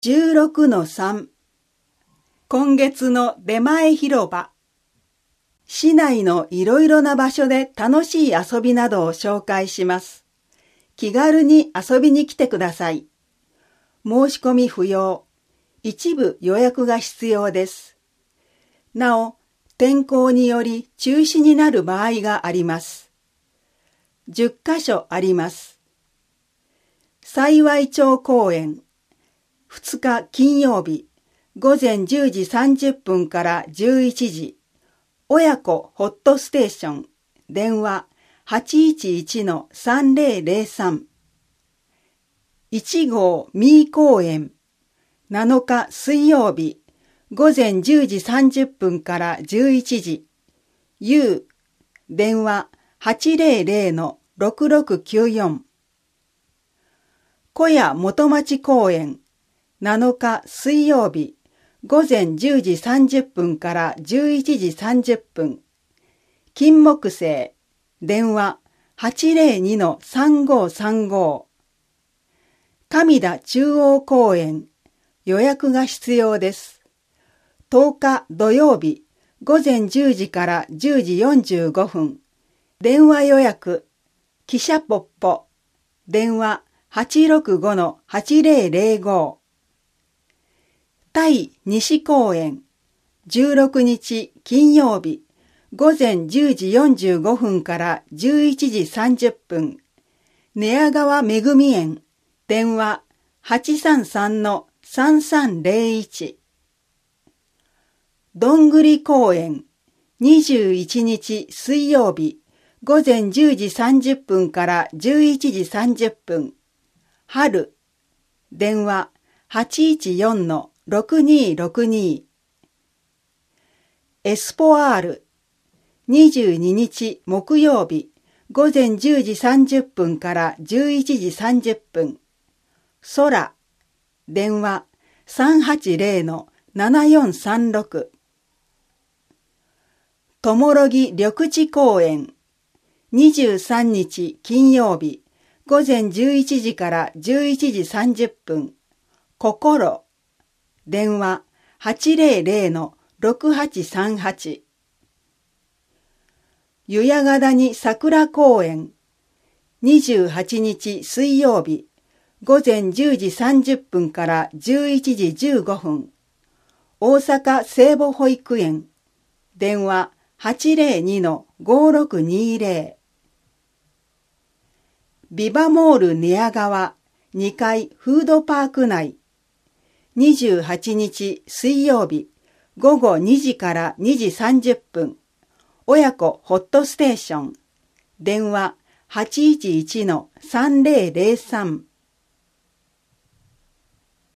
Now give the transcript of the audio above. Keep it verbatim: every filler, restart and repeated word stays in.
じゅうろくのさん 今月の出前広場。市内のいろいろな場所で楽しい遊びなどを紹介します。気軽に遊びに来てください。申し込み不要。一部予約が必要です。なお、天候により中止になる場合があります。じゅっかしょあります。幸町公園。ふつか金曜日、ごぜんじゅうじさんじゅっぷんからじゅういちじ、親子ホットステーション、電話 はちいちいちのさんぜろぜろさん。いちごう三公園、なのか水曜日、ごぜんじゅうじさんじゅっぷんからじゅういちじ、U、電話 はちぜろぜろのろくろくきゅうよん。小屋元町公園、なのか水曜日、ごぜんじゅうじさんじゅっぷんからじゅういちじさんじゅっぷん。金木犀、電話 はちぜろにのさんごさんご。上田中央公園、予約が必要です。とおか土曜日、ごぜんじゅうじからじゅうじよんじゅうごふん。電話予約、汽車ポッポ、電話 はちろくごのはちぜろぜろご。対西公園、じゅうろくにち金曜日、ごぜんじゅうじよんじゅうごふんからじゅういちじさんじゅっぷん。寝屋川めぐみ園、電話 はちさんさんのさんさんぜろいち。どんぐり公園、にじゅういちにち水曜日、ごぜんじゅうじさんじゅっぷんからじゅういちじさんじゅっぷん。春、電話 はちいちよんのろくにろくに。エスポアール、にじゅうににち木曜日、ごぜんじゅうじさんじゅっぷんからじゅういちじさんじゅっぷん。空、電話 さんはちぜろのななよんさんろく。ともろぎ緑地公園、にじゅうさんにち金曜日、ごぜんじゅういちじからじゅういちじさんじゅっぷん。心、電話 はちぜろぜろのろくはちさんはち。湯屋ヶ谷桜公園、にじゅうはちにち水曜日、ごぜんじゅうじさんじゅっぷんからじゅういちじじゅうごふん。大阪聖母保育園、電話 はちぜろにのごろくにぜろ。ビバモール寝屋川にかいフードパーク内、にじゅうはちにち水曜日、ごごにじからにじさんじゅっぷん。親子ホットステーション、電話 はちいちいちのさんぜろぜろさん。